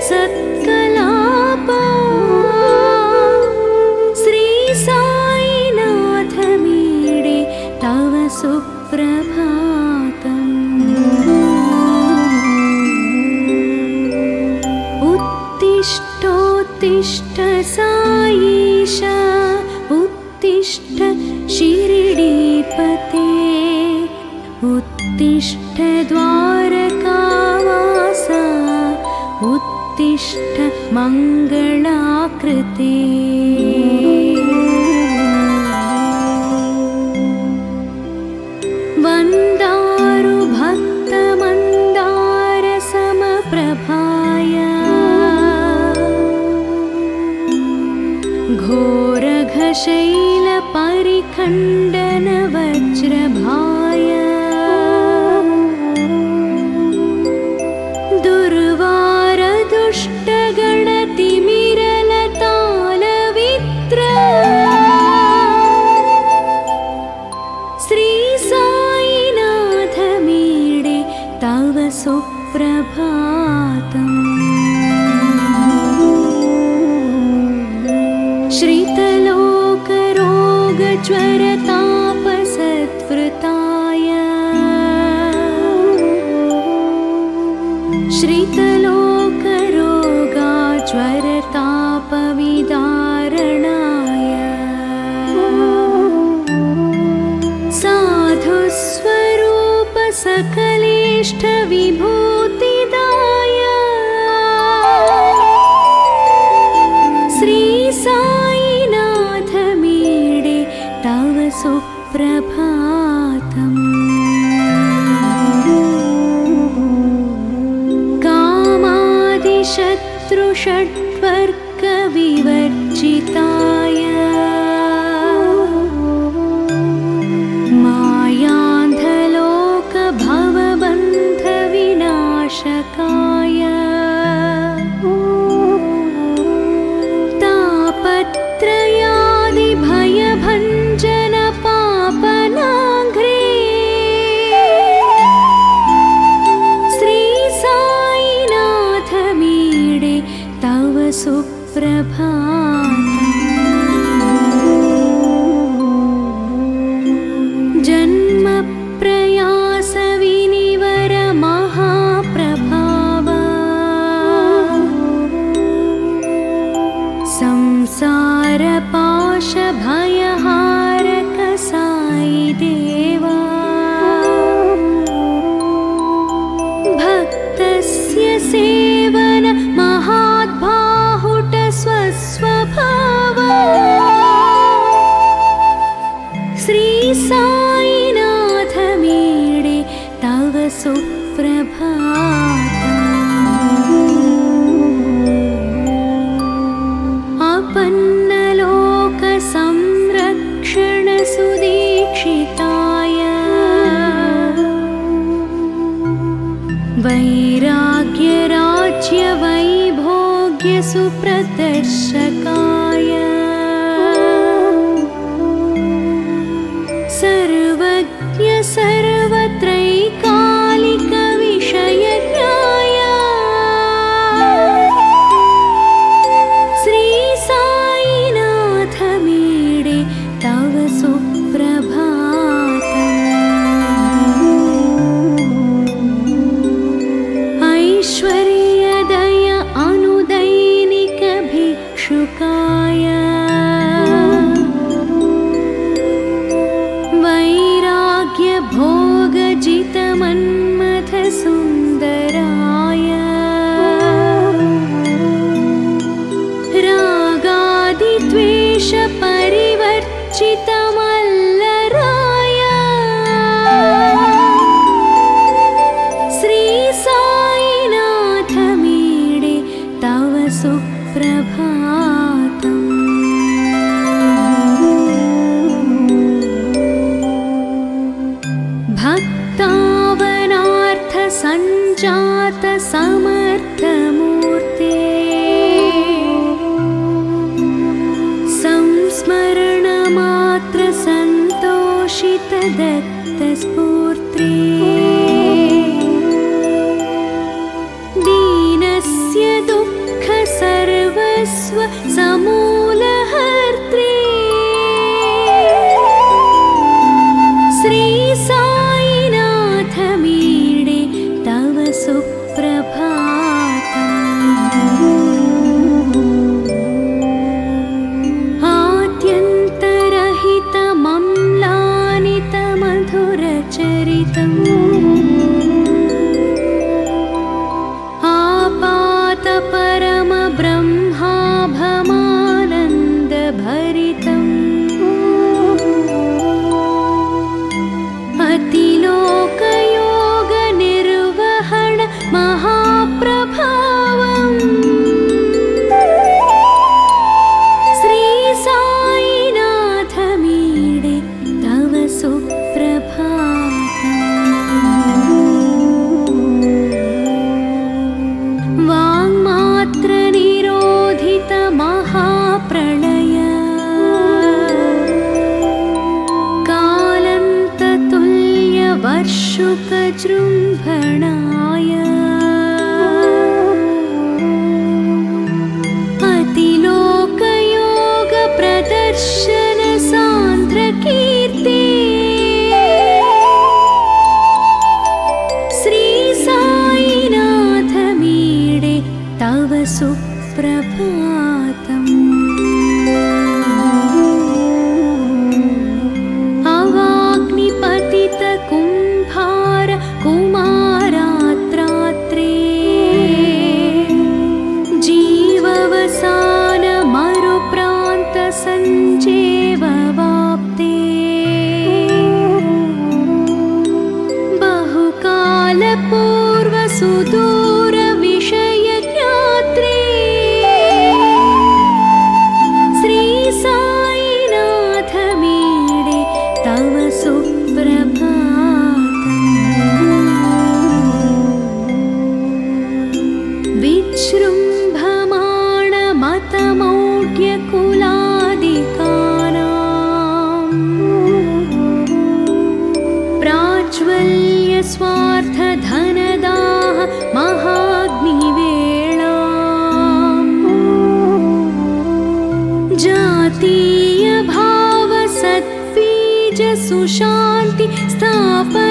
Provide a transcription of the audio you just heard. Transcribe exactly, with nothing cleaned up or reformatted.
सत्कलापा श्री साईनाथ मीडे तव सुप्रभातम्। उत्तिष्ठोत्तिष्ठ साईश उत्तिष्ठ शिरडीपते उत्तिष्ठ द्वारकावास उत्तिष्ठ मङ्गलाकृते। वन्दारु भक्तमन्दार समप्रभाय घोरघशैल परिखण्डन वज्रभाय दुर्वार दुष्टगणतिमिरलतालवित्र श्री साईनाथ मीडे तव सुप्रभातम्। श्रितलोकरोगज्वरतापसत्वृताय श्रितलोकरोगज्वरतापविदारणाय साधुस्वरूप सकलेष्टविभूतिदाय श्री साईनाथ मीडे तव सुप्रभातम्। कामादिशत्रुषट्वर्गविवर्जिताय मायान्धलोकभवबन्धविनाशकाय तापत्रयादिभयभञ्जन पापनाघ्रे श्री साईनाथ मीडे तव सुप्रभातम्। जन्मप्रयास विनिवर महाप्रभाव संसारपाशभयहारक साई देवा भक्तस्य सेवन महाद्बाहुट स्वस्वभाव श्री साईनाथ मीडे तव सुप्रभातम्। अपन्नलोक संरक्षण सुदीक्षिताय वैराग्य राज्य वैभोग्य सुप्रदर्शकाय सर्वज्ञ सर्वत्रैकालिक विषयज्ञाय श्री साईनाथ मीडे तव सुप्रभातम्। ऐश्वर्यदय अनुदैनिक भिक्षुकाय वैराग्य भोगजित मन्मथ सुन्दराय रागादिद्वेष परिवर्जित मल्लराय श्री साईनाथ मीडे तव सुप्रभातम्। भक्तावनार्थ संजात समर्थमूर्ते संस्मरण मात्र संतोषित दत्त स्फूर्ते दीनस्य दुःख सर्वस्व समूलहर्त्री श्री साईनाथ मीडे तव सुप्रभातम् आद्यन्तरहितमम्लानितमधुरचरितम् परम ब्रह्माभमानन्द भरितम् अतिलोकयोग निर्वहण महाप्रभावम् श्री साईनाथ मीडे तव सुप्रभातम् निरोधित महाप्रलय कालन्ततुल्य वर्षुकजृम्भणाय अतिलोकयोग प्रदर्शन सान्द्रकीर्ति श्री साईनाथ मीडे तव सुप्रभातम् अवाग्निपतित कुम्भार कुमारात्रात्रे जीववसान मरुप्रान्त सञ्जेववाप्ते बहुकालपूर्व सुदूर विषय ज्ञात्रे श्री साईनाथ मीडे तव सुप्रभातम् विजृम्भमाण मतमौढ्यकुलादिकानाम् प्राज्वल्य स्वार्थ धनदाह महाग्निवेळाम् जातीय भाव सद्बीज सुशान्ति स्थापन